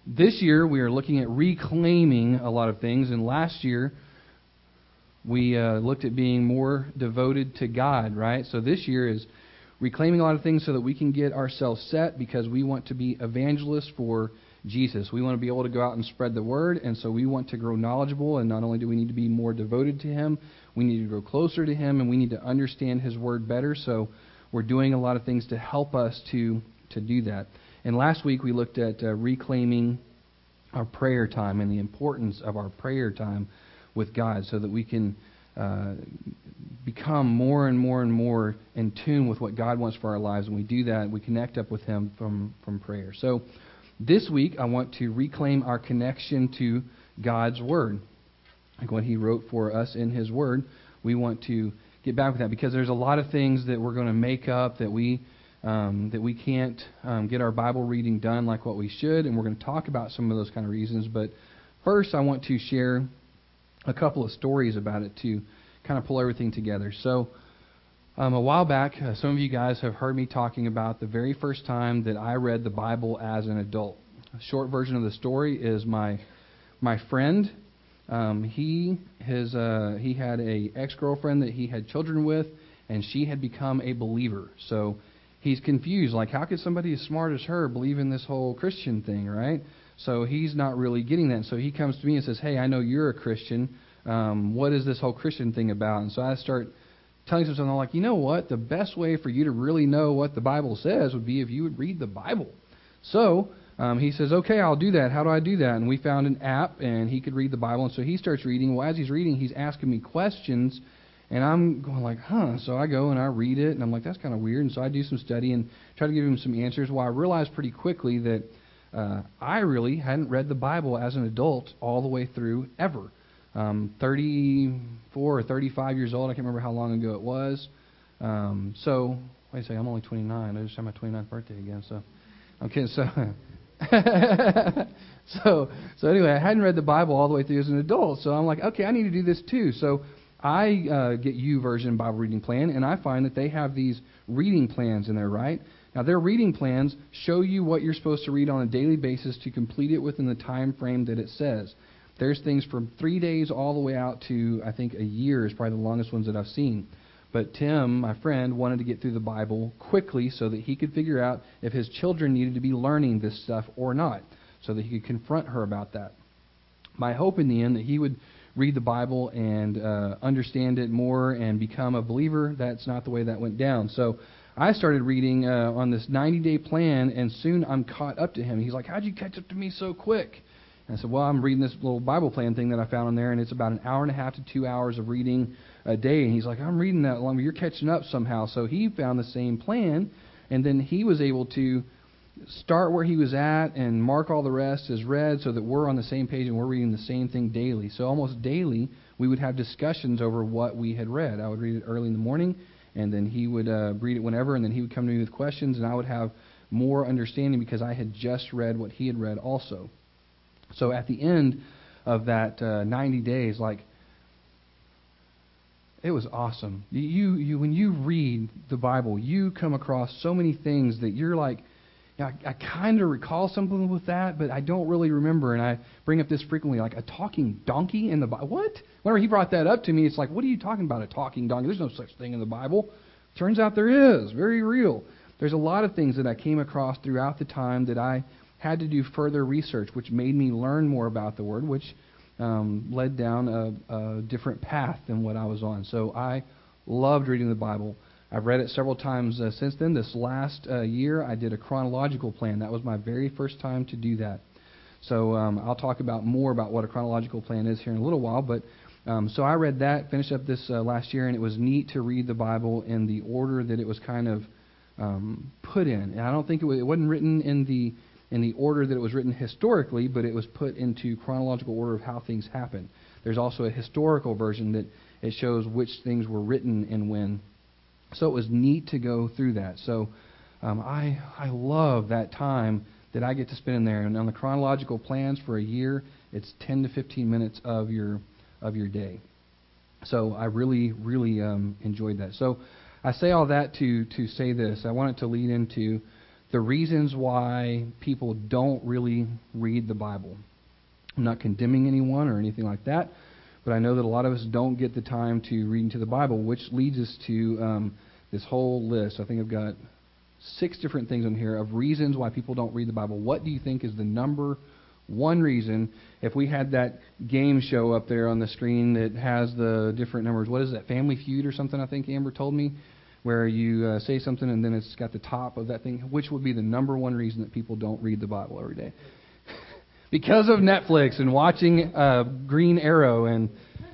This year we are looking at reclaiming a lot of things, and last year we looked at being more devoted to God, right? So this year is reclaiming a lot of things so that we can get ourselves set, because we want to be evangelists for Jesus. We want to be able to go out and spread the word, and so we want to grow knowledgeable, and not only do we need to be more devoted to Him, we need to grow closer to Him, and we need to understand His word better. So we're doing a lot of things to help us to do that. And last week we looked at reclaiming our prayer time and the importance of our prayer time with God, so that we can become more and more and more in tune with what God wants for our lives. And we do that, we connect up with Him from prayer. So this week I want to reclaim our connection to God's Word, like what He wrote for us in His Word. We want to get back with that, because there's a lot of things that we're going to make up that we can't get our Bible reading done like what we should, and we're going to talk about some of those kind of reasons. But first I want to share a couple of stories about it to kind of pull everything together. So a while back, some of you guys have heard me talking about the very first time that I read the Bible as an adult. A short version of the story is my friend. He had a ex-girlfriend that he had children with, and she had become a believer. So he's confused, like, how could somebody as smart as her believe in this whole Christian thing, right? So he's not really getting that. So he comes to me and says, hey, I know you're a Christian. What is this whole Christian thing about? And so I start telling him something like, you know what? The best way for you to really know what the Bible says would be if you would read the Bible. So he says, okay, I'll do that. How do I do that? And we found an app, and he could read the Bible. And so he starts reading. Well, as he's reading, he's asking me questions. And I'm going like, So I go and I read it, and I'm like, that's kind of weird. And so I do some study and try to give him some answers. Well, I realized pretty quickly that I really hadn't read the Bible as an adult all the way through ever. 34 or 35 years old. I can't remember how long ago it was. So, wait a second, I'm only 29. I just had my 29th birthday again. So, okay, so anyway, I hadn't read the Bible all the way through as an adult. So I'm like, okay, I need to do this too. So I get YouVersion Bible reading plan, and I find that they have these reading plans in there, right? Now, their reading plans show you what you're supposed to read on a daily basis to complete it within the time frame that it says. There's things from 3 days all the way out to, I think, a year is probably the longest ones that I've seen. But Tim, my friend, wanted to get through the Bible quickly so that he could figure out if his children needed to be learning this stuff or not, so that he could confront her about that. My hope in the end that he would read the Bible and understand it more and become a believer, that's not the way that went down. So I started reading on this 90-day plan, and soon I'm caught up to him. He's like, how'd you catch up to me so quick? And I said, well, I'm reading this little Bible plan thing that I found on there, and it's about an hour and a half to 2 hours of reading a day. And he's like, I'm reading that long, but you're catching up somehow. So he found the same plan, and then he was able to start where he was at and mark all the rest as read so that we're on the same page and we're reading the same thing daily. So almost daily, we would have discussions over what we had read. I would read it early in the morning, and then he would read it whenever, and then he would come to me with questions, and I would have more understanding because I had just read what he had read also. So at the end of that 90 days, like, it was awesome. You when you read the Bible, you come across so many things that you're like, yeah, I kind of recall something with that, but I don't really remember. And I bring up this frequently, like a talking donkey in the Bible. What? Whenever he brought that up to me, it's like, what are you talking about, a talking donkey? There's no such thing in the Bible. Turns out there is. Very real. There's a lot of things that I came across throughout the time that I had to do further research, which made me learn more about the Word, which led down a different path than what I was on. So I loved reading the Bible. I've read it several times since then. This last year, I did a chronological plan. That was my very first time to do that. So I'll talk about more about what a chronological plan is here in a little while. But so I read that, finished up this last year, and it was neat to read the Bible in the order that it was kind of put in. And I don't think it wasn't written in the order that it was written historically, but it was put into chronological order of how things happened. There's also a historical version that it shows which things were written and when. So it was neat to go through that. So I love that time that I get to spend in there. And on the chronological plans for a year, it's 10 to 15 minutes of your day. So I really, really enjoyed that. So I say all that to say this. I want it to lead into the reasons why people don't really read the Bible. I'm not condemning anyone or anything like that, but I know that a lot of us don't get the time to read into the Bible, which leads us to this whole list. I think I've got 6 different things on here of reasons why people don't read the Bible. What do you think is the number one reason? If we had that game show up there on the screen that has the different numbers, what is that, Family Feud or something, I think Amber told me, where you say something and then it's got the top of that thing. Which would be the number one reason that people don't read the Bible every day? Because of Netflix and watching Green Arrow and...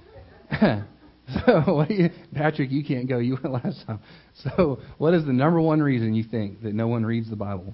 So, Patrick, you can't go. You went last time. So, what is the number one reason you think that no one reads the Bible?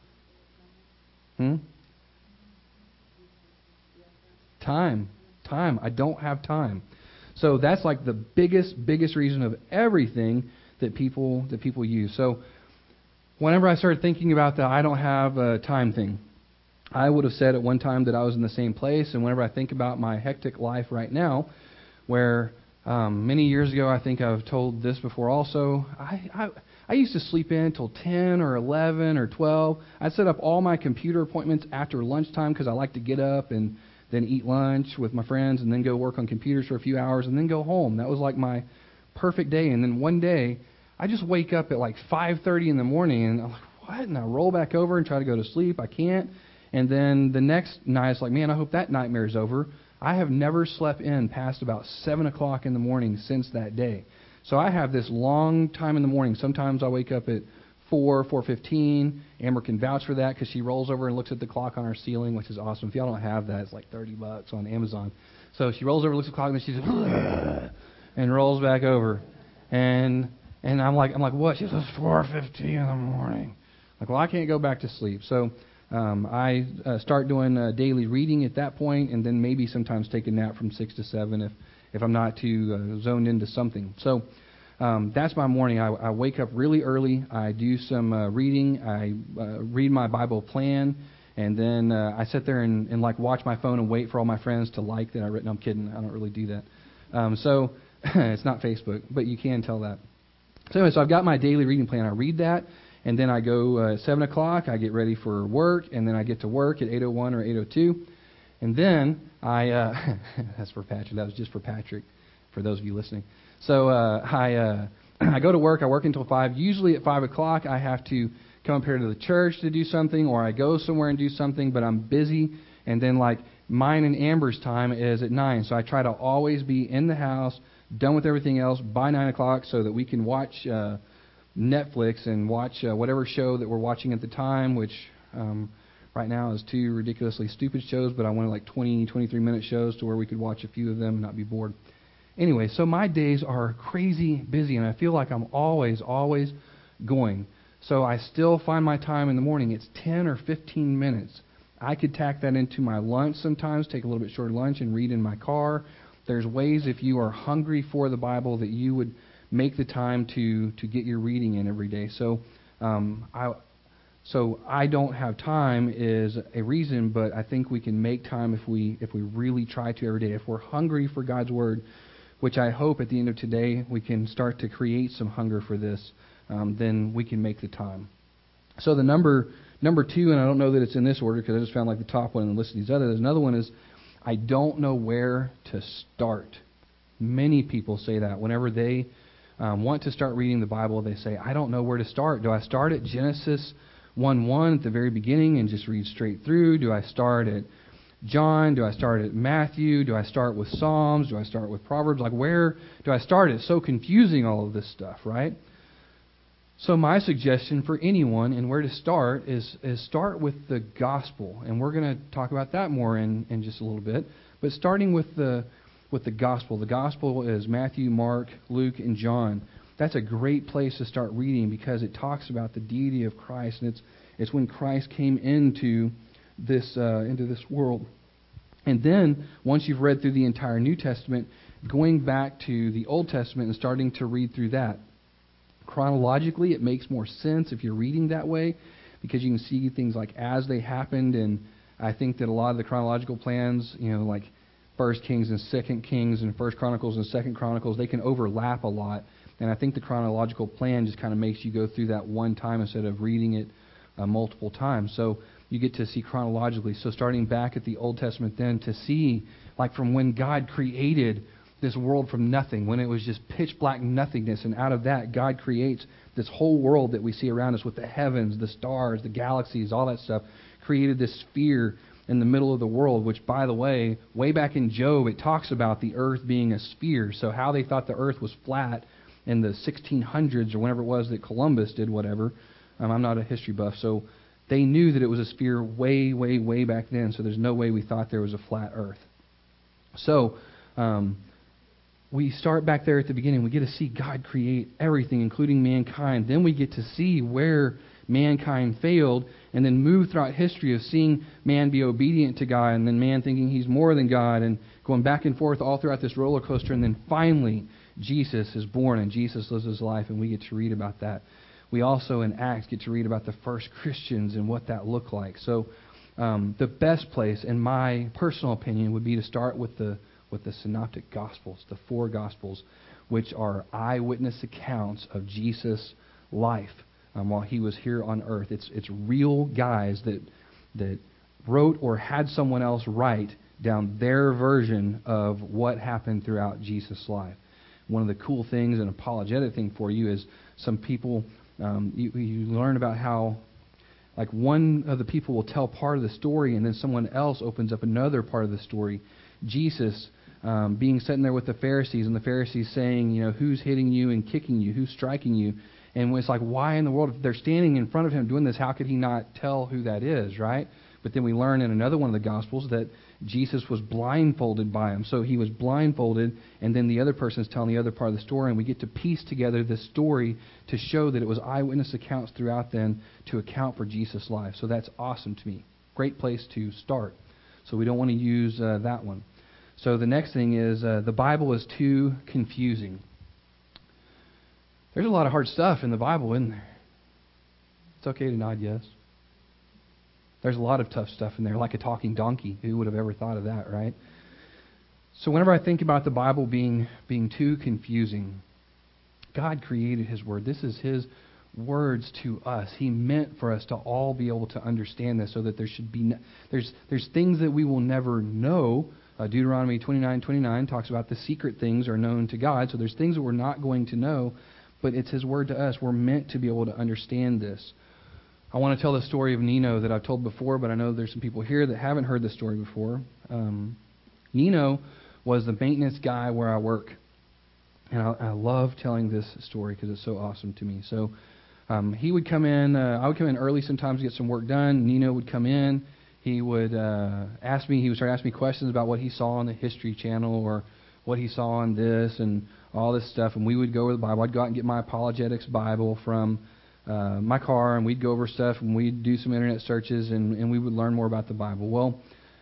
Time. I don't have time. So that's like the biggest reason of everything that people use. So, whenever I started thinking about the I don't have a time thing, I would have said at one time that I was in the same place. And whenever I think about my hectic life right now, where many years ago, I think I've told this before also, I used to sleep in until 10 or 11 or 12. I'd set up all my computer appointments after lunchtime because I like to get up and then eat lunch with my friends and then go work on computers for a few hours and then go home. That was like my perfect day. And then one day, I just wake up at like 5:30 in the morning and I'm like, what? And I roll back over and try to go to sleep. I can't. And then the next night, it's like, man, I hope that nightmare is over. I have never slept in past about 7 o'clock in the morning since that day. So I have this long time in the morning. Sometimes I wake up at 4:15. Amber can vouch for that because she rolls over and looks at the clock on our ceiling, which is awesome. If y'all don't have that, it's like $30 on Amazon. So she rolls over, looks at the clock, and then she's and rolls back over. And I'm like, what? She says, 4:15 in the morning. Like, well, I can't go back to sleep. So I start doing daily reading at that point, and then maybe sometimes take a nap from 6 to 7 if I'm not too zoned into something. So that's my morning. I wake up really early. I do some reading. I read my Bible plan, and then I sit there and like watch my phone and wait for all my friends to like that I written. No, I'm kidding. I don't really do that. So it's not Facebook, but you can tell that. So anyway, so I've got my daily reading plan. I read that. And then I go at 7 o'clock, I get ready for work, and then I get to work at 8:01 or 8:02. And then that's for Patrick, that was just for Patrick, for those of you listening. So I go to work, I work until 5. Usually at 5 o'clock I have to come up here to the church to do something, or I go somewhere and do something, but I'm busy. And then like mine and Amber's time is at 9. So I try to always be in the house, done with everything else by 9 o'clock so that we can watch Netflix and watch whatever show that we're watching at the time, which right now is 2 ridiculously stupid shows, but I wanted like 23-minute shows to where we could watch a few of them and not be bored. Anyway, so my days are crazy busy, and I feel like I'm always going. So I still find my time in the morning. It's 10 or 15 minutes. I could tack that into my lunch sometimes, take a little bit shorter lunch and read in my car. There's ways if you are hungry for the Bible that you would make the time to get your reading in every day. So I don't have time is a reason, but I think we can make time if we really try to every day. If we're hungry for God's Word, which I hope at the end of today we can start to create some hunger for this, then we can make the time. So the number 2, and I don't know that it's in this order because I just found like the top one and listed these others. Another one is I don't know where to start. Many people say that whenever they want to start reading the Bible, they say, I don't know where to start. Do I start at Genesis 1:1 at the very beginning and just read straight through? Do I start at John? Do I start at Matthew? Do I start with Psalms? Do I start with Proverbs? Like, where do I start? It's so confusing, all of this stuff, right? So my suggestion for anyone and where to start is start with the gospel. And we're going to talk about that more in just a little bit. But starting with the gospel. The gospel is Matthew, Mark, Luke, and John. That's a great place to start reading because it talks about the deity of Christ, and it's when Christ came into this world. And then once you've read through the entire New Testament, going back to the Old Testament and starting to read through that. Chronologically, it makes more sense if you're reading that way because you can see things like as they happened, and I think that a lot of the chronological plans, like 1 Kings and 2 Kings and 1 Chronicles and 2 Chronicles, they can overlap a lot. And I think the chronological plan just kind of makes you go through that one time instead of reading it multiple times. So you get to see chronologically. So starting back at the Old Testament then to see, like from when God created this world from nothing, when it was just pitch black nothingness, and out of that God creates this whole world that we see around us with the heavens, the stars, the galaxies, all that stuff, created this sphere in the middle of the world, which, by the way, way back in Job, it talks about the earth being a sphere. So how they thought the earth was flat in the 1600s or whenever it was that Columbus did whatever, I'm not a history buff, so they knew that it was a sphere way, way, way back then, so there's no way we thought there was a flat earth. So we start back there at the beginning. We get to see God create everything, including mankind. Then we get to see where mankind failed, and then move throughout history of seeing man be obedient to God, and then man thinking he's more than God, and going back and forth all throughout this roller coaster, and then finally Jesus is born, and Jesus lives his life, and we get to read about that. We also in Acts get to read about the first Christians and what that looked like. So the best place, in my personal opinion, would be to start with the Synoptic Gospels, the 4 Gospels, which are eyewitness accounts of Jesus' life while he was here on earth. It's real guys that wrote or had someone else write down their version of what happened throughout Jesus' life. One of the cool things, an apologetic thing for you, is some people, you learn about how, like, one of the people will tell part of the story and then someone else opens up another part of the story. Jesus being sitting there with the Pharisees, and the Pharisees saying, who's hitting you and kicking you, who's striking you? And it's like, why in the world, if they're standing in front of him doing this, how could he not tell who that is, right? But then we learn in another one of the Gospels that Jesus was blindfolded by him. So he was blindfolded, and then the other person is telling the other part of the story, and we get to piece together this story to show that it was eyewitness accounts throughout then to account for Jesus' life. So that's awesome to me. Great place to start. So we don't want to use that one. So the next thing is the Bible is too confusing. There's a lot of hard stuff in the Bible, isn't there? It's okay to nod yes. There's a lot of tough stuff in there, like a talking donkey. Who would have ever thought of that, right? So whenever I think about the Bible being too confusing, God created His Word. This is His words to us. He meant for us to all be able to understand this, so that there should be there's things that we will never know. Deuteronomy 29:29 talks about the secret things are known to God. So there's things that we're not going to know, but it's His Word to us. We're meant to be able to understand this. I want to tell the story of Nino that I've told before, but I know there's some people here that haven't heard this story before. Nino was the maintenance guy where I work. And I love telling this story because it's so awesome to me. So he would come in. I would come in early sometimes to get some work done. Nino would come in. He would ask me. He would start asking me questions about what he saw on the History Channel or what he saw on this and all this stuff. And we would go over the Bible. I'd go out and get my apologetics Bible from my car, and we'd go over stuff, and we'd do some internet searches, and we would learn more about the Bible. Well,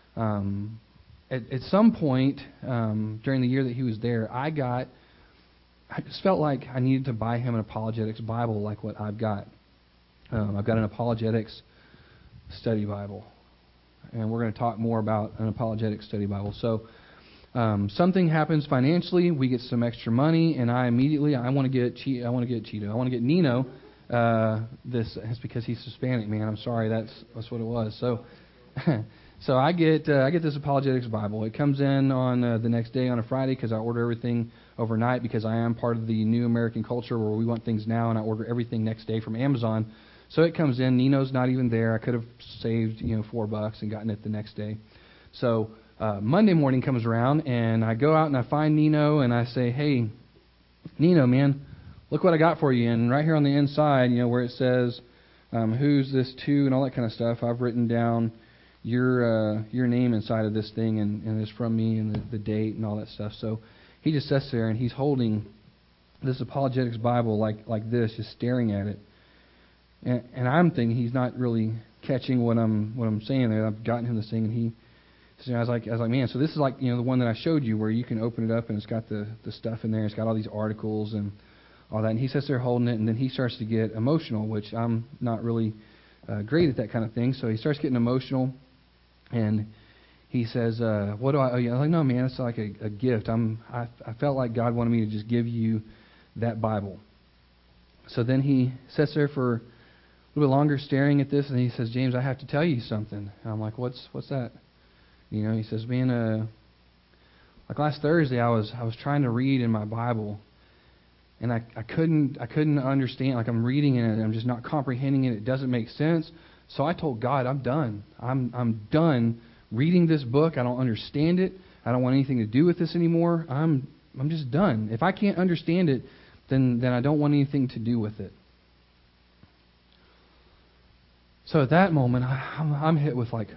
at some point during the year that he was there, I just felt like I needed to buy him an apologetics Bible like what I've got. I've got an apologetics study Bible, and we're going to talk more about an apologetics study Bible. So something happens financially, we get some extra money, and I want to get Cheeto. I want to get Nino. It's because he's Hispanic, man. I'm sorry, that's what it was. So I get this apologetics Bible. It comes in on the next day on a Friday because I order everything overnight because I am part of the New American Culture where we want things now, and I order everything next day from Amazon. So it comes in. Nino's not even there. I could have saved $4 and gotten it the next day. So Monday morning comes around, and I go out and I find Nino, and I say, "Hey, Nino, man, look what I got for you." And right here on the inside, where it says who's this to and all that kind of stuff, I've written down your name inside of this thing, and it's from me and the date and all that stuff. So he just sits there and he's holding this apologetics Bible like this, just staring at it. And I'm thinking he's not really catching what I'm saying there. I've gotten him this thing, and I was like, man, so this is like the one that I showed you where you can open it up and it's got the stuff in there. It's got all these articles and all that. And he sits there holding it, and then he starts to get emotional, which I'm not really great at that kind of thing. So he starts getting emotional, and he says, "What do I owe you?" I'm like, "No, man, it's like a gift. I felt like God wanted me to just give you that Bible." So then he sits there for little bit longer staring at this, and he says, James, I have to tell you something. And I'm like, what's that? He says, man, like last Thursday, I was trying to read in my Bible, and I couldn't understand. Like I'm reading it, and I'm just not comprehending it. It doesn't make sense. So I told God, I'm done. I'm done reading this book. I don't understand it. I don't want anything to do with this anymore. I'm just done. If I can't understand it, then I don't want anything to do with it. So at that moment, I'm hit with like,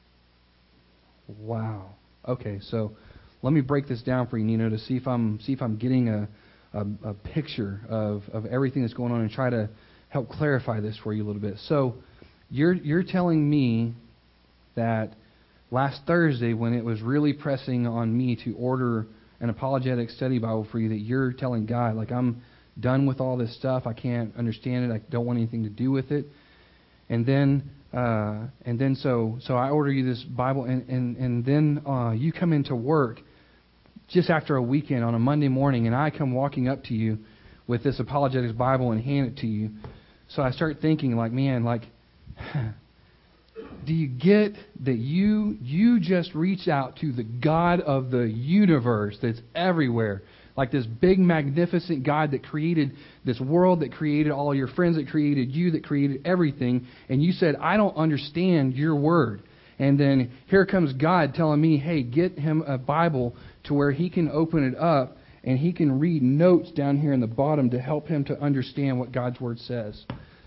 wow. Okay, so let me break this down for you, Nino, to see if I'm getting a picture of everything that's going on and try to help clarify this for you a little bit. So you're telling me that last Thursday, when it was really pressing on me to order an apologetic study Bible for you, that you're telling God, like, I'm done with all this stuff. I can't understand it. I don't want anything to do with it. And then so I order you this Bible, and then you come into work just after a weekend on a Monday morning, and I come walking up to you with this apologetics Bible and hand it to you. So I start thinking, like, man, like, do you get that you just reached out to the God of the universe that's everywhere? Like this big, magnificent God that created this world, that created all your friends, that created you, that created everything. And you said, I don't understand your word. And then here comes God telling me, hey, get him a Bible to where he can open it up and he can read notes down here in the bottom to help him to understand what God's word says.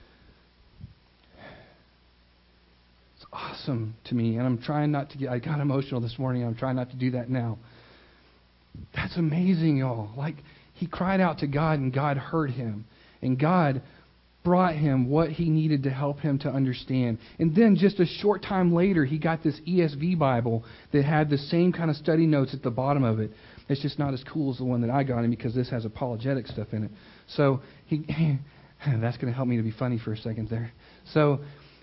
It's awesome to me. And I'm trying not to I got emotional this morning. I'm trying not to do that now. That's amazing, y'all. Like, he cried out to God, and God heard him. And God brought him what he needed to help him to understand. And then just a short time later, he got this ESV Bible that had the same kind of study notes at the bottom of it. It's just not as cool as the one that I got him because this has apologetic stuff in it. So that's going to help me to be funny for a second there. So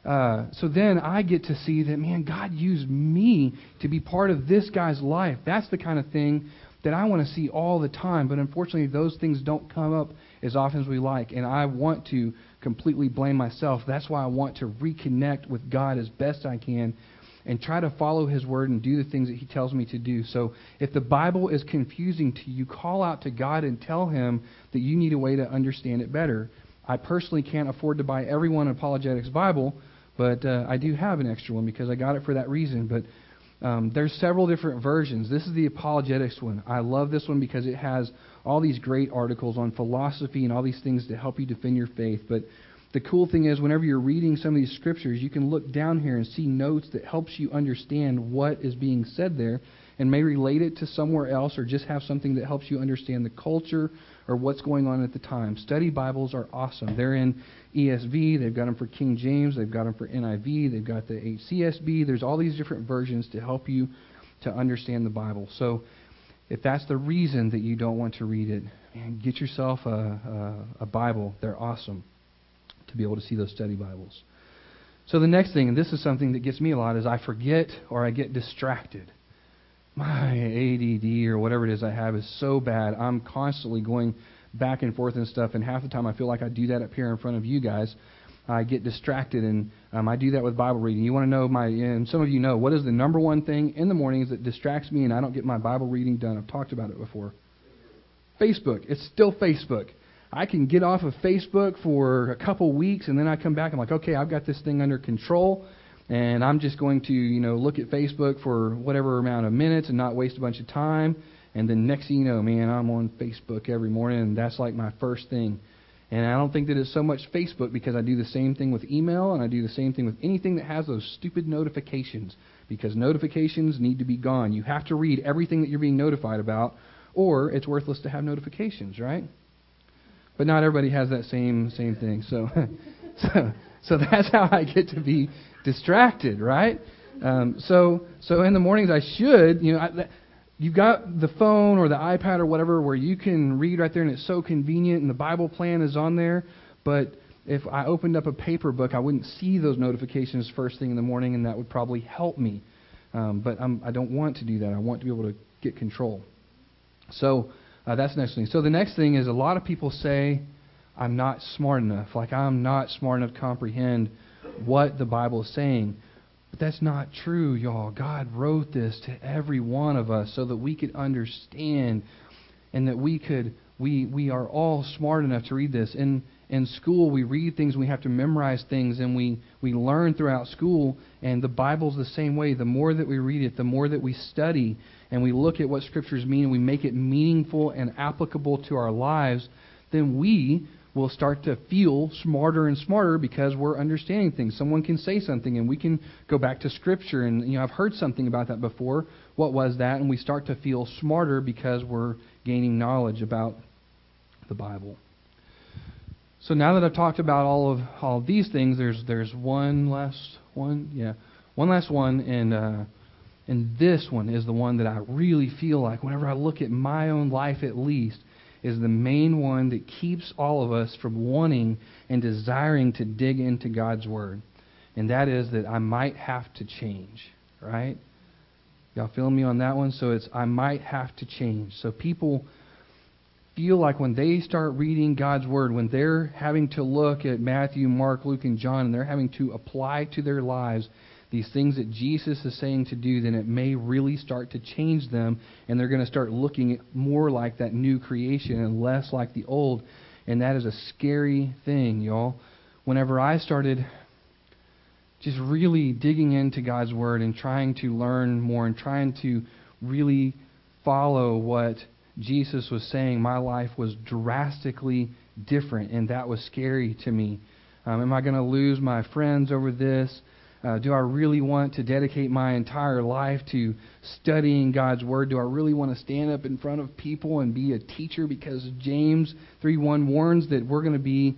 then I get to see that, man, God used me to be part of this guy's life. That's the kind of thing that I want to see all the time. But unfortunately, those things don't come up as often as we like. And I want to completely blame myself. That's why I want to reconnect with God as best I can and try to follow his word and do the things that he tells me to do. So if the Bible is confusing to you, call out to God and tell him that you need a way to understand it better. I personally can't afford to buy everyone an apologetics Bible, but I do have an extra one because I got it for that reason. But there's several different versions. This is the apologetics one. I love this one because it has all these great articles on philosophy and all these things to help you defend your faith. But the cool thing is, whenever you're reading some of these scriptures, you can look down here and see notes that helps you understand what is being said there and may relate it to somewhere else or just have something that helps you understand the culture or what's going on at the time. Study Bibles are awesome. They're in ESV. They've got them for King James. They've got them for NIV. They've got the HCSB. There's all these different versions to help you to understand the Bible. So if that's the reason that you don't want to read it, man, get yourself a Bible. They're awesome to be able to see those study Bibles. So the next thing, and this is something that gets me a lot, is I forget or I get distracted. My ADD or whatever it is I have is so bad. I'm constantly going back and forth and stuff, and half the time I feel like I do that up here in front of you guys. I get distracted, and I do that with Bible reading. You want to know and some of you know, what is the number one thing in the mornings that distracts me and I don't get my Bible reading done? I've talked about it before. Facebook. It's still Facebook. I can get off of Facebook for a couple weeks, and then I come back. I'm like, okay, I've got this thing under control, and I'm just going to, look at Facebook for whatever amount of minutes and not waste a bunch of time. And then next thing you know, man, I'm on Facebook every morning, and that's like my first thing. And I don't think that it's so much Facebook because I do the same thing with email, and I do the same thing with anything that has those stupid notifications, because notifications need to be gone. You have to read everything that you're being notified about, or it's worthless to have notifications, right? But not everybody has that same thing. So that's how I get to be distracted, right? So in the mornings I should, you've got the phone or the iPad or whatever where you can read right there, and it's so convenient, and the Bible plan is on there. But if I opened up a paper book, I wouldn't see those notifications first thing in the morning, and that would probably help me. But I don't want to do that. I want to be able to get control. So that's the next thing. So the next thing is, a lot of people say, I'm not smart enough. Like I'm not smart enough to comprehend what the Bible is saying. But that's not true, y'all. God wrote this to every one of us so that we could understand and that we are all smart enough to read this. In school, we read things, we have to memorize things, and we learn throughout school, and the Bible's the same way. The more that we read it, the more that we study, and we look at what Scriptures mean, and we make it meaningful and applicable to our lives, then we will start to feel smarter and smarter because we're understanding things. Someone can say something, and we can go back to Scripture, and I've heard something about that before. What was that? And we start to feel smarter because we're gaining knowledge about the Bible. So now that I've talked about all of these things, there's one last one, and this one is the one that I really feel like, whenever I look at my own life at least, is the main one that keeps all of us from wanting and desiring to dig into God's Word, and that is that I might have to change, right? Y'all feeling me on that one? So it's I might have to change. So people feel like when they start reading God's Word, when they're having to look at Matthew, Mark, Luke, and John, and they're having to apply to their lives these things that Jesus is saying to do, then it may really start to change them, and they're going to start looking more like that new creation and less like the old, and that is a scary thing, y'all. Whenever I started just really digging into God's Word and trying to learn more and trying to really follow what Jesus was saying, my life was drastically different, and that was scary to me. Am I going to lose my friends over this? Do I really want to dedicate my entire life to studying God's Word? Do I really want to stand up in front of people and be a teacher? Because James 3:1 warns that we're going to be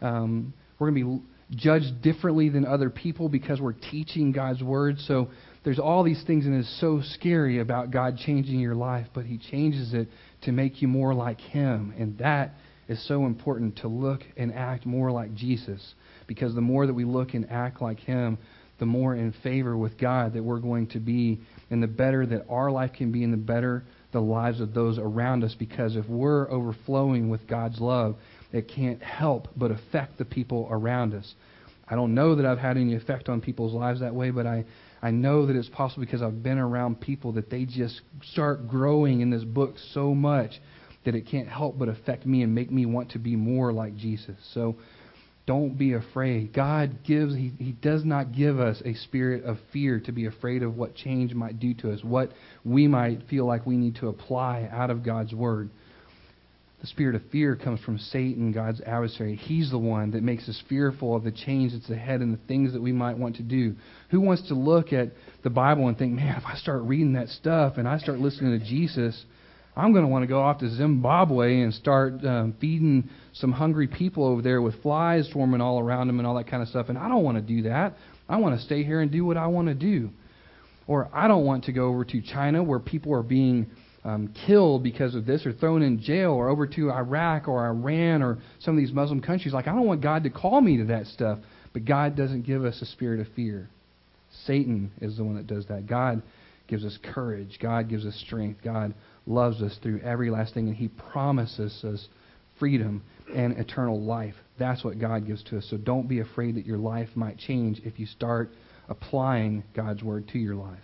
judged differently than other people because we're teaching God's Word. So there's all these things, and it's so scary about God changing your life, but He changes it to make you more like Him. And that is so important, to look and act more like Jesus. Because the more that we look and act like Him, the more in favor with God that we're going to be, and the better that our life can be, and the better the lives of those around us. Because if we're overflowing with God's love, it can't help but affect the people around us. I don't know that I've had any effect on people's lives that way, but I know that it's possible because I've been around people that they just start growing in this book so much that it can't help but affect me and make me want to be more like Jesus. So don't be afraid. God gives, He does not give us a spirit of fear to be afraid of what change might do to us, what we might feel like we need to apply out of God's Word. The spirit of fear comes from Satan, God's adversary. He's the one that makes us fearful of the change that's ahead and the things that we might want to do. Who wants to look at the Bible and think, man, if I start reading that stuff and I start listening to Jesus, I'm going to want to go off to Zimbabwe and start feeding some hungry people over there with flies swarming all around them and all that kind of stuff. And I don't want to do that. I want to stay here and do what I want to do. Or I don't want to go over to China where people are being killed because of this, or thrown in jail, or over to Iraq or Iran or some of these Muslim countries. Like, I don't want God to call me to that stuff. But God doesn't give us a spirit of fear. Satan is the one that does that. God gives us courage. God gives us strength. God loves us through every last thing, and He promises us freedom and eternal life. That's what God gives to us. So don't be afraid that your life might change if you start applying God's Word to your life.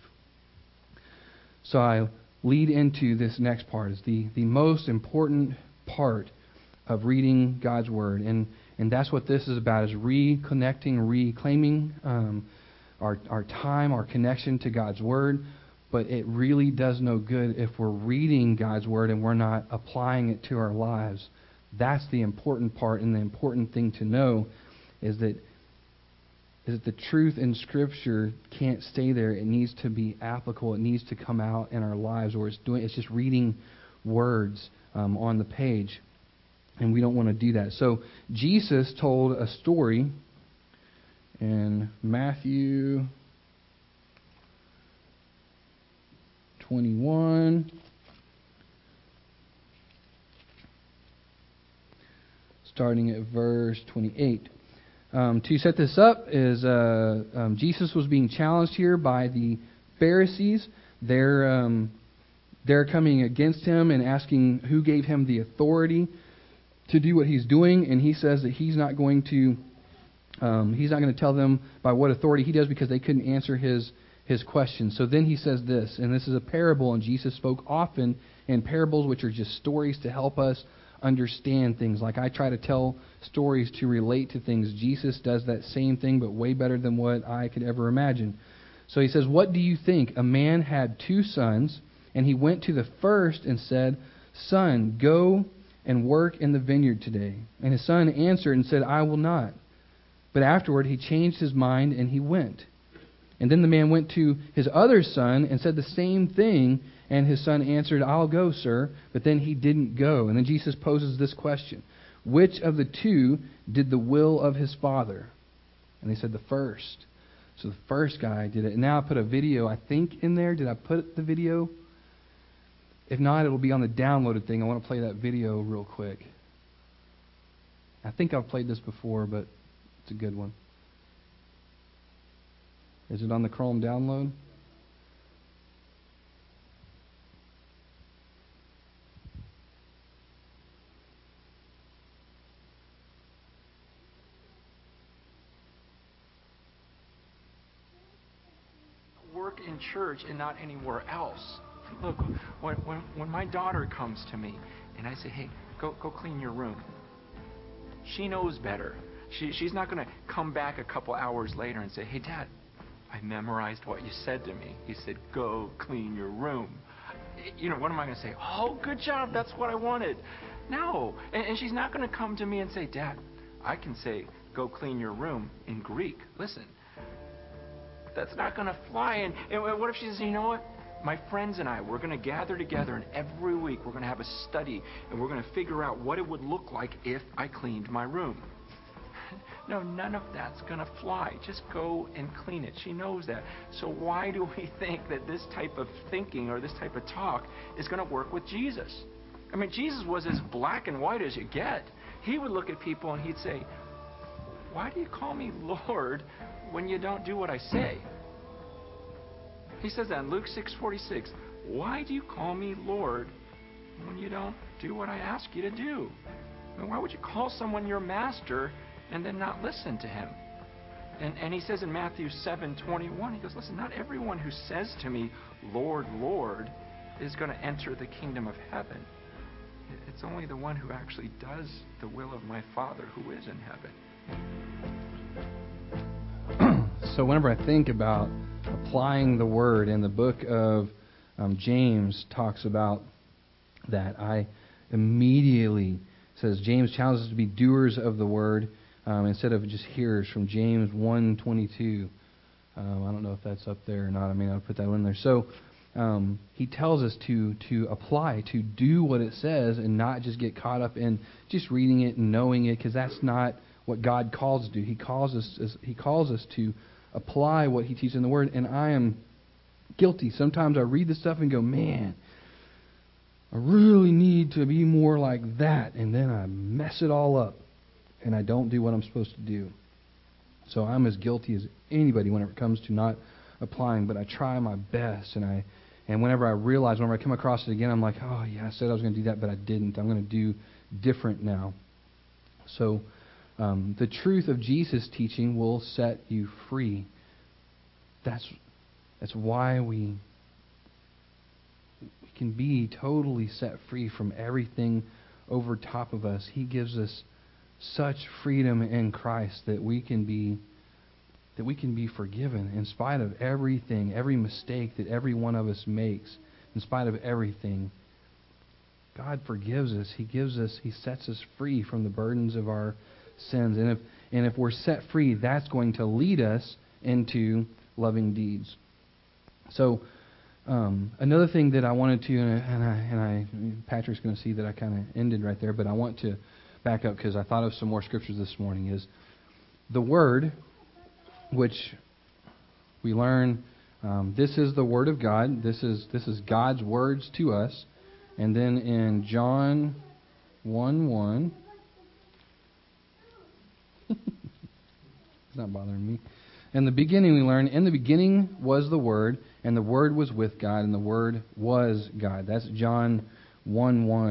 So I lead into this next part, is the most important part of reading God's Word. And that's what this is about, is reconnecting, reclaiming our time, our connection to God's Word. But it really does no good if we're reading God's Word and we're not applying it to our lives. That's the important part, and the important thing to know is that the truth in Scripture can't stay there. It needs to be applicable. It needs to come out in our lives, or it's just reading words on the page, and we don't want to do that. So Jesus told a story in Matthew 21, starting at verse 28. To set this up, is Jesus was being challenged here by the Pharisees. They're coming against Him and asking who gave Him the authority to do what he's doing, and he says that he's not going to tell them by what authority he does because they couldn't answer his question. So then he says this, and this is a parable, and Jesus spoke often in parables, which are just stories to help us understand things. Like I try to tell stories to relate to things. Jesus does that same thing, but way better than what I could ever imagine. So he says, "What do you think? A man had 2 sons, and he went to the first and said, 'Son, go and work in the vineyard today.' And his son answered and said, 'I will not.' But afterward he changed his mind and he went. And then the man went to his other son and said the same thing. And his son answered, 'I'll go, sir.' But then he didn't go." And then Jesus poses this question: "Which of the 2 did the will of his father?" And they said, "The first." So the first guy did it. And now I put a video, I think, in there. Did I put the video? If not, it'll be on the downloaded thing. I want to play that video real quick. I think I've played this before, but it's a good one. Is it on the Chrome download? Work in church and not anywhere else. Look, when my daughter comes to me and I say, "Hey, go clean your room," she knows better. She's not going to come back a couple hours later and say, "Hey, Dad, I memorized what you said to me. You said, go clean your room." What am I going to say? "Oh, good job. That's what I wanted." No. And she's not going to come to me and say, "Dad, I can say, go clean your room in Greek." Listen, that's not going to fly. And what if she says, "You know what? My friends and I, we're going to gather together, and every week we're going to have a study, and we're going to figure out what it would look like if I cleaned my room." No, none of that's going to fly. Just go and clean it. She knows that. So why do we think that this type of thinking or this type of talk is going to work with Jesus? I mean, Jesus was as black and white as you get. He would look at people and he'd say, "Why do you call me Lord when you don't do what I say?" He says that in Luke 6:46. "Why do you call me Lord when you don't do what I ask you to do?" I mean, why would you call someone your master and then not listen to him? And he says in Matthew 7:21, he goes, "Listen, not everyone who says to me, 'Lord, Lord,' is going to enter the kingdom of heaven. It's only the one who actually does the will of my Father who is in heaven." So whenever I think about applying the Word, and the book of James talks about that, I immediately says James challenges us to be doers of the Word instead of just hearers, from James 1:22. I don't know if that's up there or not. I mean, I'll put that in there. So he tells us to apply, to do what it says, and not just get caught up in just reading it and knowing it, because that's not what God calls us to do. He calls us to apply what He teaches in the Word. And I am guilty. Sometimes I read this stuff and go, "Man, I really need to be more like that," and then I mess it all up, and I don't do what I'm supposed to do. So I'm as guilty as anybody whenever it comes to not applying, but I try my best, and whenever I come across it again, I'm like, "Oh yeah, I said I was going to do that, but I didn't. I'm going to do different now." So the truth of Jesus' teaching will set you free. That's why we can be totally set free from everything over top of us. He gives us such freedom in Christ that we can be forgiven in spite of everything, every mistake that every one of us makes. In spite of everything, God forgives us. He sets us free from the burdens of our sins. And if we're set free, that's going to lead us into loving deeds. So another thing that I wanted to, and Patrick's going to see that I kind of ended right there, but I want to back up because I thought of some more scriptures this morning. Is the Word, which we learn, this is the Word of God. This is God's words to us. And then in John 1:1, it's not bothering me. In the beginning we learn, in the beginning was the Word, and the Word was with God, and the Word was God. That's John 1:1.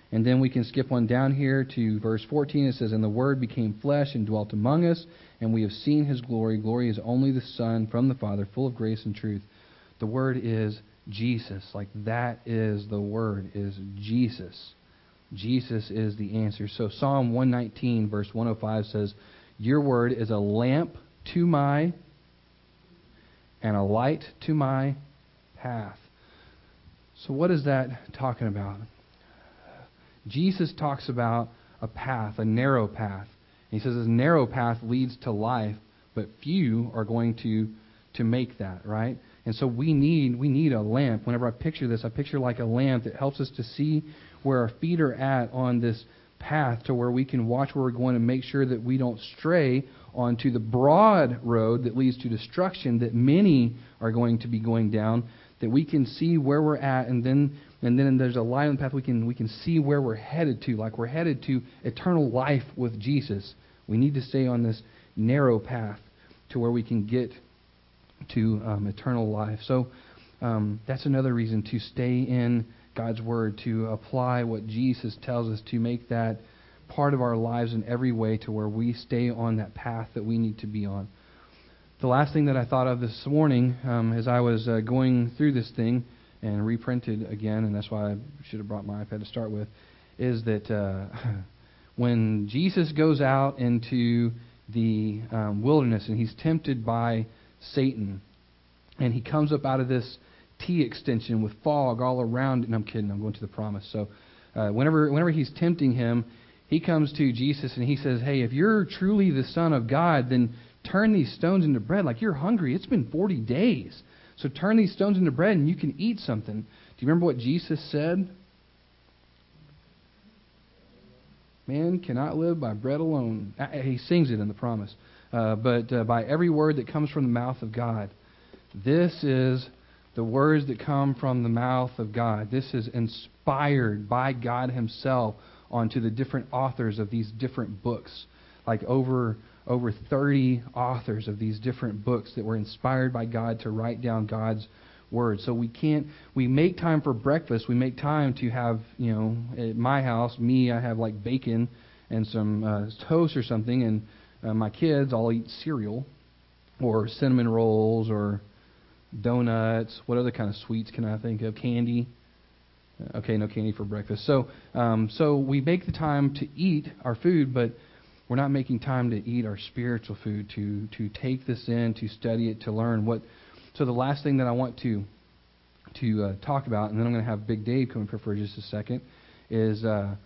And then we can skip one down here to verse 14. It says, "And the Word became flesh and dwelt among us, and we have seen His glory. Glory is only the Son from the Father, full of grace and truth." The Word is Jesus. Like, that is the Word, is Jesus. Jesus is the answer. So Psalm 119, verse 105 says, "Your Word is a lamp to my and a light to my path." So what is that talking about? Jesus talks about a path, a narrow path. He says this narrow path leads to life, but few are going to make that, right? And so we need a lamp. Whenever I picture this, I picture like a lamp that helps us to see where our feet are at on this path, to where we can watch where we're going and make sure that we don't stray onto the broad road that leads to destruction that many are going to be going down, that we can see where we're at, and then there's a light on the path we can see where we're headed to, like we're headed to eternal life with Jesus. We need to stay on this narrow path to where we can get to eternal life. So that's another reason to stay in God's Word, to apply what Jesus tells us, to make that part of our lives in every way, to where we stay on that path that we need to be on. The last thing that I thought of this morning as I was going through this thing and reprinted again, and that's why I should have brought my iPad to start with, is that when Jesus goes out into the wilderness and he's tempted by Satan, and he comes up out of this T extension with fog all around it. And I'm kidding, I'm going to the promise. So whenever he's tempting him, he comes to Jesus and he says, "Hey, if you're truly the Son of God, then turn these stones into bread. Like, you're hungry. It's been 40 days. So turn these stones into bread and you can eat something." Do you remember what Jesus said? "Man cannot live by bread alone." He sings it in the promise. But by every word that comes from the mouth of God. This is the words that come from the mouth of God. This is inspired by God Himself onto the different authors of these different books. Like over 30 authors of these different books that were inspired by God to write down God's Word. So we make time for breakfast. We make time to have, at my house, I have like bacon and some toast or something, and my kids all eat cereal or cinnamon rolls or donuts. What other kind of sweets can I think of? Candy. Okay, no candy for breakfast. So we make the time to eat our food, but we're not making time to eat our spiritual food, to take this in, to study it, to learn what. So the last thing that I want to talk about, and then I'm going to have Big Dave come up for just a second, is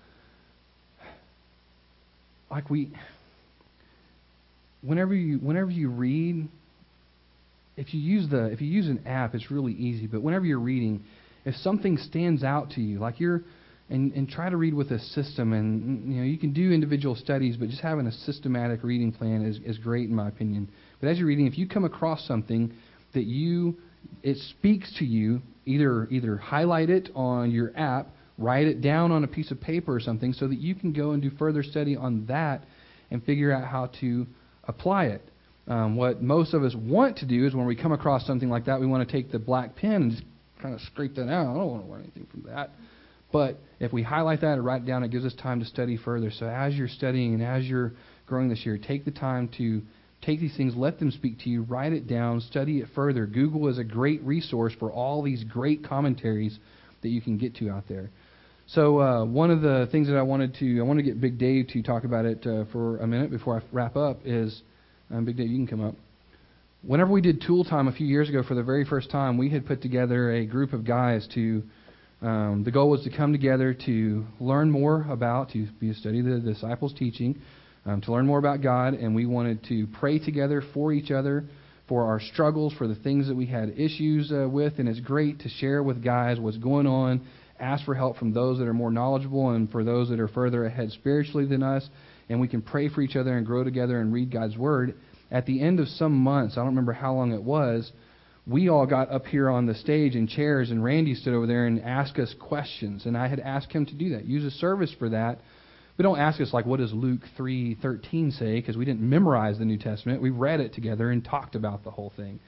whenever you read, if you use an app, it's really easy. But whenever you're reading, if something stands out to you, and try to read with a system, and you can do individual studies, but just having a systematic reading plan is great in my opinion. But as you're reading, if you come across something that it speaks to you, either highlight it on your app, write it down on a piece of paper or something, so that you can go and do further study on that and figure out how to apply it. What most of us want to do is when we come across something like that, we want to take the black pen and just kind of scrape that out. I don't want to learn anything from that. But if we highlight that or write it down, it gives us time to study further. So as you're studying and as you're growing this year, take the time to take these things, let them speak to you, write it down, study it further. Google is a great resource for all these great commentaries that you can get to out there. So one of the things that I want to get Big Dave to talk about it for a minute before I wrap up is, Big Dave, you can come up. Whenever we did Tool Time a few years ago for the very first time, we had put together a group of guys to, the goal was to come together to learn more about, to study the disciples' teaching, to learn more about God, and we wanted to pray together for each other, for our struggles, for the things that we had issues with, and it's great to share with guys what's going on, ask for help from those that are more knowledgeable and for those that are further ahead spiritually than us, and we can pray for each other and grow together and read God's Word. At the end of some months, I don't remember how long it was, we all got up here on the stage in chairs, and Randy stood over there and asked us questions, and I had asked him to do that, use a service for that. But don't ask us, like, what does Luke 3:13 say, because we didn't memorize the New Testament. We read it together and talked about the whole thing.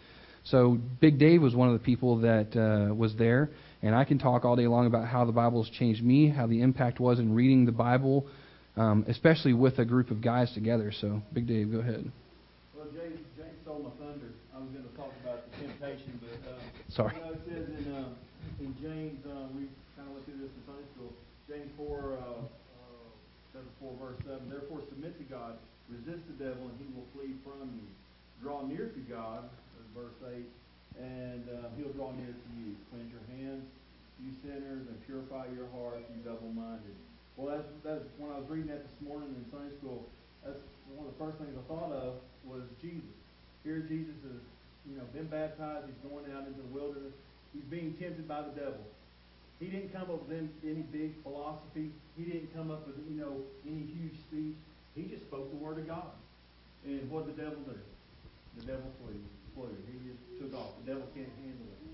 So Big Dave was one of the people that was there, and I can talk all day long about how the Bible has changed me, how the impact was in reading the Bible, especially with a group of guys together. So, Big Dave, go ahead. Well, James stole my thunder. I was going to talk about the temptation, but Sorry. You know, it says in James, we kind of went through this in Sunday school. James 4, chapter 4, verse 7. Therefore, submit to God, resist the devil, and he will flee from you. Draw near to God, verse 8, and he'll draw near to you. Cleanse your hands, you sinners, and purify your heart, you double-minded. Well, that's when I was reading that this morning in Sunday school. That's one of the first things I thought of was Jesus. Here, Jesus has, been baptized. He's going out into the wilderness. He's being tempted by the devil. He didn't come up with any big philosophy. He didn't come up with any huge speech. He just spoke the word of God. And what did the devil do? The devil flew. He just took off. The devil can't handle it.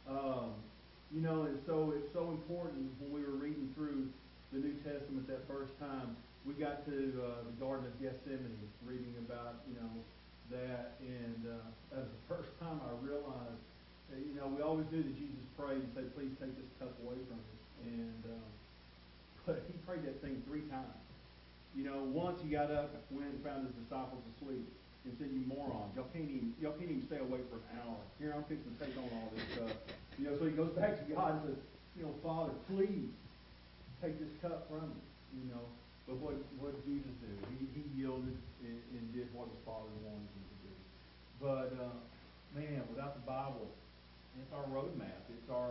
And so it's so important when we were reading through the New Testament that first time. We got to the Garden of Gethsemane, reading about that, and that was the first time I realized that we always knew that Jesus prayed and said, "Please take this cup away from me." And but he prayed that thing 3 times. Once he got up, went and found his disciples asleep, and said, "You morons, y'all can't even stay awake for an hour. Here I'm fixing to take on all this stuff." So he goes back to God and says, "Father, please take this cup from me." But what did Jesus do? He yielded and did what his Father wanted him to do. But without the Bible, it's our roadmap. It's our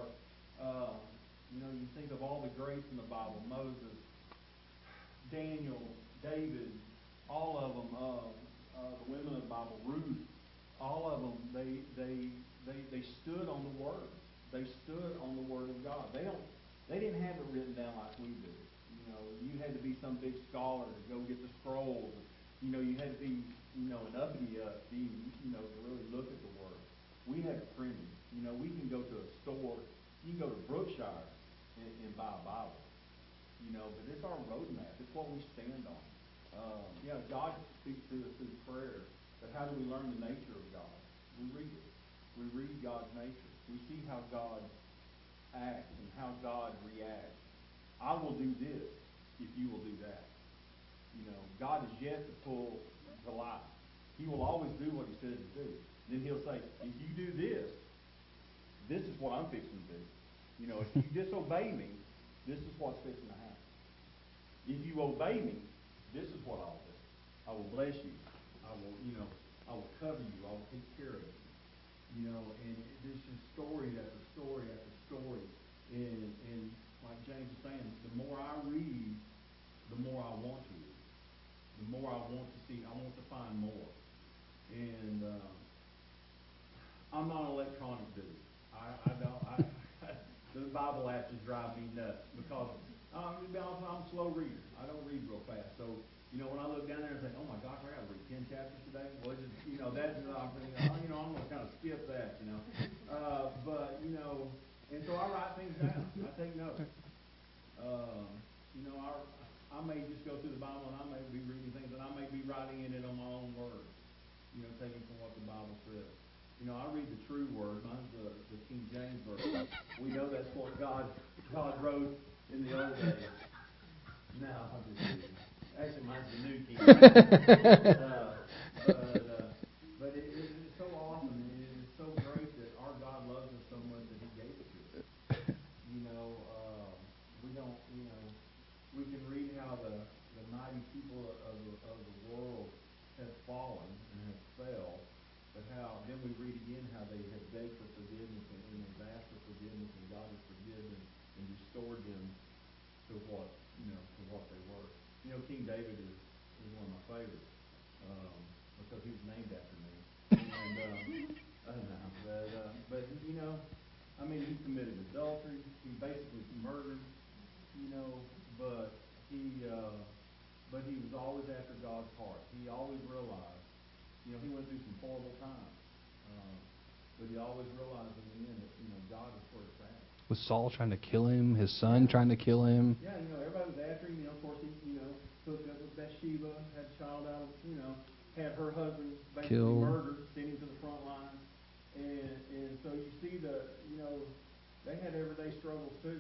you think of all the greats in the Bible: Moses, Daniel, David, all of them. The women of the Bible, Ruth, all of them. They stood on the Word. They stood on the Word of God. They didn't have it written down like we do. You had to be some big scholar to go get the scrolls. You had to be an uppity to really look at the Word. We have it printed. We can go to a store. You can go to Brookshire and buy a Bible. But it's our roadmap. It's what we stand on. God speaks to us through prayer. But how do we learn the nature of God? We read it. We read God's nature. We see how God acts and how God reacts. I will do this if you will do that. God is yet to pull the lie. He will always do what he says to do. Then he'll say, if you do this, this is what I'm fixing to do. If you disobey me, this is what's fixing to happen. If you obey me, this is what I'll do. I will bless you. I will cover you. I will take care of you. And this is story after story after story. And like James is saying, the more I read, the more I want to read. The more I want to see. I want to find more. And I'm not an electronic dude. The Bible apps just drive me nuts because to be honest, I'm a slow reader. I don't read real fast. So when I look down there and think, oh my gosh, I got to read 10 chapters today. Well, that's I'm going to kind of skip that. But and so I write things down. I take notes. I may just go through the Bible and I may be reading things and I may be writing in it on my own words. Taking from what the Bible says. I read the true word. Mine's the King James version. We know that's what God wrote in the old days. No, I'm just kidding. Actually, mine's the New King James. But it's so awesome. And it's so great that our God loves us so much that he gave it to us. We don't, we can read how the mighty people of the world have fallen and have fell, but how then we read again how they have begged for forgiveness and have asked for forgiveness, and God has forgiven and restored them to what they were. King David is one of my favorites because he was named after me. And he committed adultery. He basically murdered. But he was always after God's heart. He always realized. He went through some horrible times. But he always realized in the end that God is where it's at. Was Saul trying to kill him? His son trying to kill him? Yeah, everybody was after him. Of course, he hooked up with Bathsheba, had a child out of, had her husband basically murdered, sent him to the front line. And so you see they had everyday struggles too.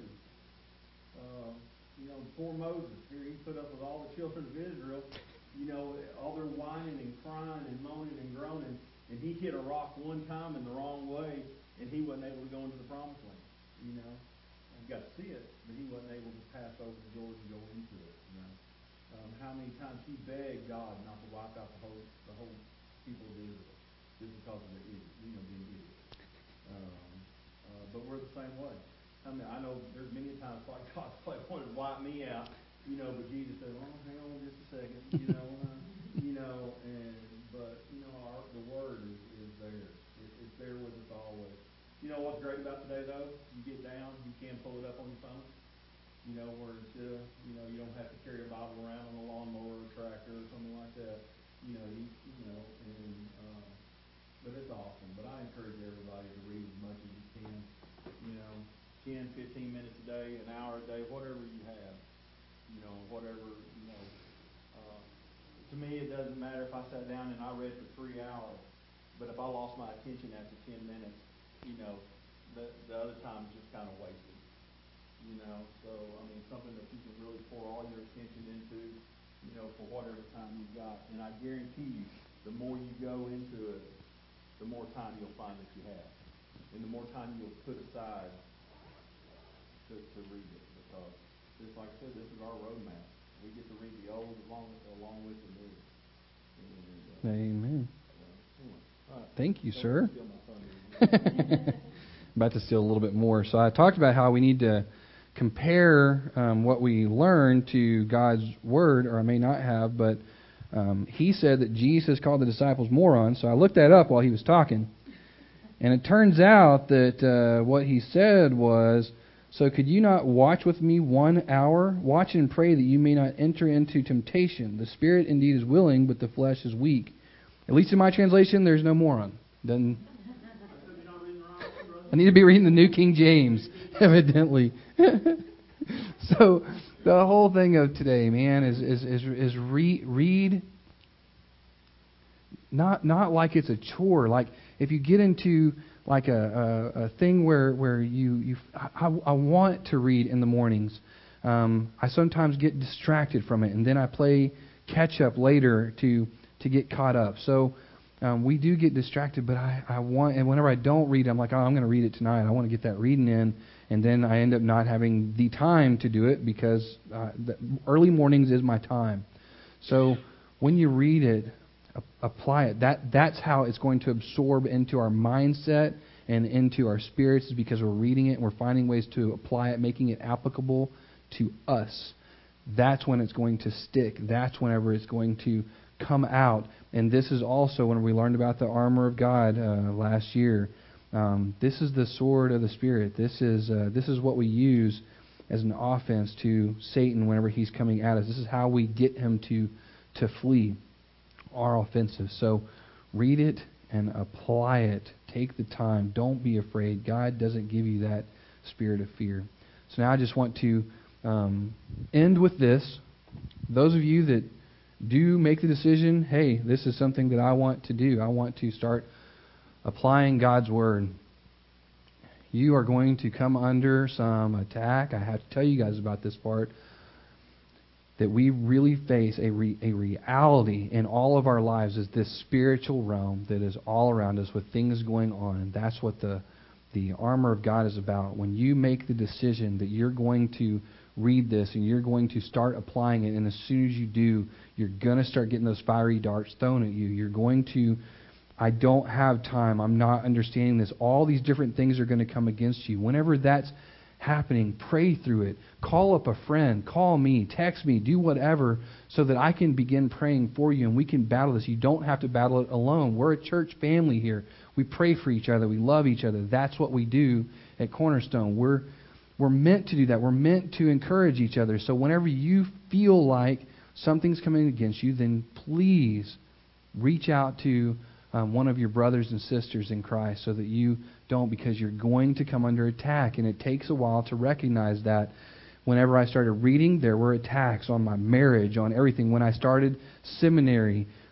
Poor Moses, here he put up with all the children of Israel, all their whining and crying and moaning and groaning, and he hit a rock one time in the wrong way, and he wasn't able to go into the promised land. He got to see it, but he wasn't able to pass over the Jordan and go into it. How many times he begged God not to wipe out the whole people of Israel just because of being idiots. But we're the same way. I know there's many times like God's like wanted to wipe me out, but Jesus said, "Well, hang on just a second, the Word is there. It's there with us always. What's great about today though? You get down, you can pull it up on your phone. Where instead of, you don't have to carry a Bible around on a lawnmower or a tractor or something like that. But it's awesome. But I encourage everybody to read as much as you can. 10, 15 minutes a day, an hour a day, whatever you have. To me, it doesn't matter if I sat down and I read for 3 hours. But if I lost my attention after 10 minutes, the other time is just kind of wasted. Something that you can really pour all your attention into, for whatever time you've got. And I guarantee you, the more you go into it, the more time you'll find that you have. And the more time you'll put aside to read it. Because, just like I said, this is our roadmap. We get to read the old along with the new. Amen. Right. Thank you, sir. About to steal a little bit more. So I talked about how we need to compare what we learn to God's Word, or I may not have, but he said that Jesus called the disciples morons, so I looked that up while he was talking. And it turns out that what he said was, "So could you not watch with me 1 hour? Watch and pray that you may not enter into temptation. The spirit indeed is willing, but the flesh is weak." At least in my translation, there's no moron. I need to be reading the New King James, evidently. So the whole thing of today, man, is read. Not like it's a chore. Like if you get into like a thing where I want to read in the mornings. I sometimes get distracted from it, and then I play catch up later to get caught up. So we do get distracted, but I want, and whenever I don't read, I'm like, I'm going to read it tonight. I want to get that reading in, and then I end up not having the time to do it because the early mornings is my time. So when you read it, apply it. That's how it's going to absorb into our mindset and into our spirits, is because we're reading it and we're finding ways to apply it, making it applicable to us. That's when it's going to stick. That's whenever it's going to come out. And this is also when we learned about the armor of God last year. This is the sword of the Spirit. This is what we use as an offense to Satan whenever he's coming at us. This is how we get him to flee. Our offensive. So read it and apply it. Take the time. Don't be afraid. God doesn't give you that spirit of fear. So now I just want to end with this. Those of you that do make the decision, hey, this is something that I want to do. I want to start applying God's Word. You are going to come under some attack. I have to tell you guys about this part. That we really face a reality in all of our lives is this spiritual realm that is all around us with things going on. And that's what the armor of God is about. When you make the decision that you're going to read this and you're going to start applying it, and as soon as you do, you're going to start getting those fiery darts thrown at you. You're going to, I don't have time, I'm not understanding this. All these different things are going to come against you. Whenever that's happening, pray through it. Call up a friend, call me, text me, do whatever so that I can begin praying for you and we can battle this. You don't have to battle it alone. We're a church family here. We pray for each other. We love each other. That's what we do at Cornerstone. We're meant to do that. We're meant to encourage each other. So whenever you feel like something's coming against you, then please reach out to one of your brothers and sisters in Christ so that you don't, because you're going to come under attack. And it takes a while to recognize that. Whenever I started reading, there were attacks on my marriage, on everything. When I started seminary,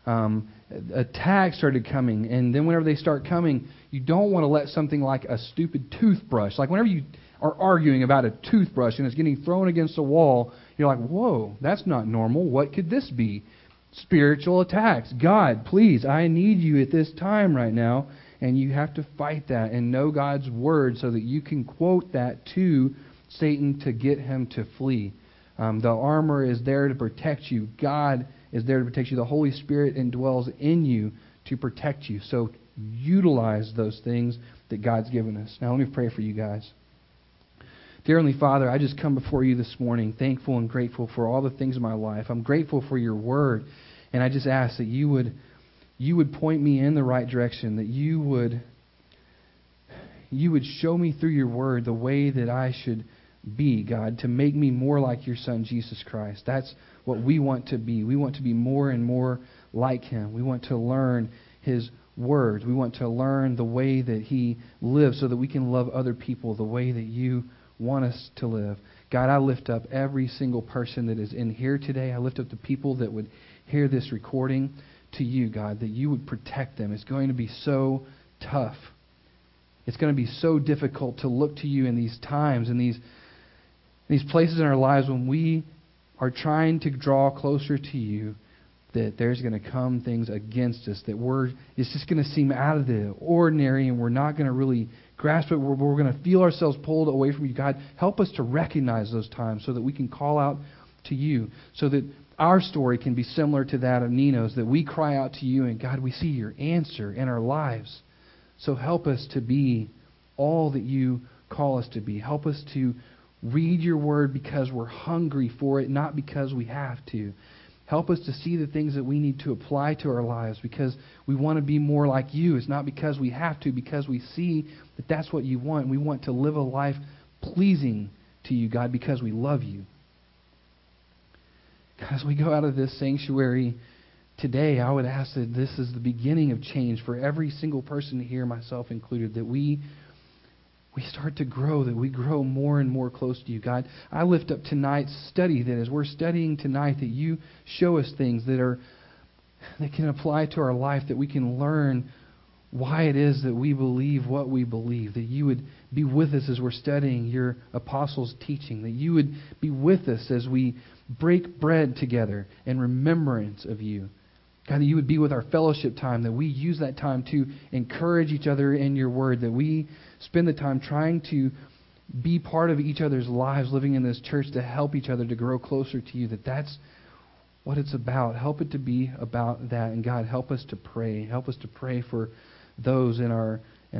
attacks started coming. And then whenever they start coming, you don't want to let something like a stupid toothbrush, like whenever you are arguing about a toothbrush and it's getting thrown against a wall, you're like, whoa, that's not normal. What could this be? Spiritual attacks. God, please, I need you at this time right now. And you have to fight that and know God's word so that you can quote that to Satan to get him to flee. The armor is there to protect you. God is there to protect you. The Holy Spirit indwells in you to protect you. So utilize those things that God's given us. Now let me pray for you guys. Dear Heavenly Father, I just come before you this morning thankful and grateful for all the things in my life. I'm grateful for your word. And I just ask that you would point me in the right direction, that you would show me through your word the way that I should be, God, to make me more like your Son, Jesus Christ. That's what we want to be. We want to be more and more like him. We want to learn his words. We want to learn the way that he lives so that we can love other people the way that you want us to live. God, I lift up every single person that is in here today. I lift up the people that would hear this recording to you, God, that you would protect them. It's going to be so tough. It's going to be so difficult to look to you in these times, in these places in our lives when we are trying to draw closer to you, that there's going to come things against us, that it's just going to seem out of the ordinary and we're not going to really grasp it. We're going to feel ourselves pulled away from you. God, help us to recognize those times so that we can call out to you, so that our story can be similar to that of Nino's, that we cry out to you and God, we see your answer in our lives. So help us to be all that you call us to be. Help us to read your word because we're hungry for it, not because we have to. Help us to see the things that we need to apply to our lives because we want to be more like you. It's not because we have to, because we see that that's what you want. We want to live a life pleasing to you, God, because we love you. As we go out of this sanctuary today, I would ask that this is the beginning of change for every single person here, myself included, that we start to grow, that we grow more and more close to you, God. I lift up tonight's study, that as we're studying tonight, that you show us things that can apply to our life, that we can learn why it is that we believe what we believe, that you would be with us as we're studying your apostles' teaching, that you would be with us as we break bread together in remembrance of you. God, that you would be with our fellowship time, that we use that time to encourage each other in your word, that we spend the time trying to be part of each other's lives living in this church to help each other to grow closer to you, that's what it's about. Help it to be about that. And God, help us to pray. Help us to pray for those in our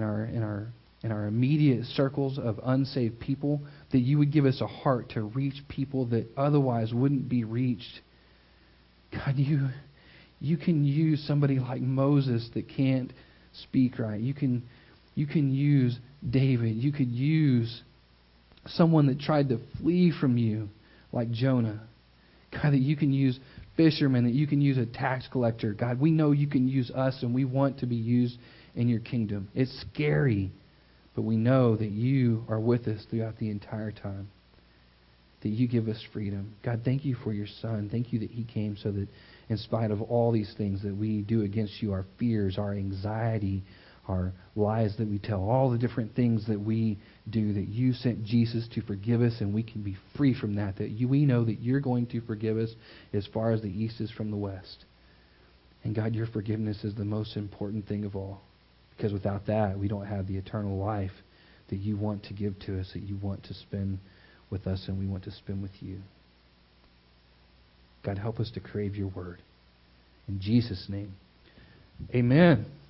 immediate circles of unsaved people, that you would give us a heart to reach people that otherwise wouldn't be reached. God, you can use somebody like Moses that can't speak right. You can use David. You could use someone that tried to flee from you like Jonah. God, that you can use fishermen, that you can use a tax collector. God, we know you can use us and we want to be used in your kingdom. It's scary, but we know that you are with us throughout the entire time, that you give us freedom. God, thank you for your Son. Thank you that he came so that in spite of all these things that we do against you, our fears, our anxiety, our lies that we tell, all the different things that we do, that you sent Jesus to forgive us and we can be free from that, we know that you're going to forgive us as far as the east is from the west. And God, your forgiveness is the most important thing of all, because without that, we don't have the eternal life that you want to give to us, that you want to spend with us and we want to spend with you. God, help us to crave your word. In Jesus' name, amen.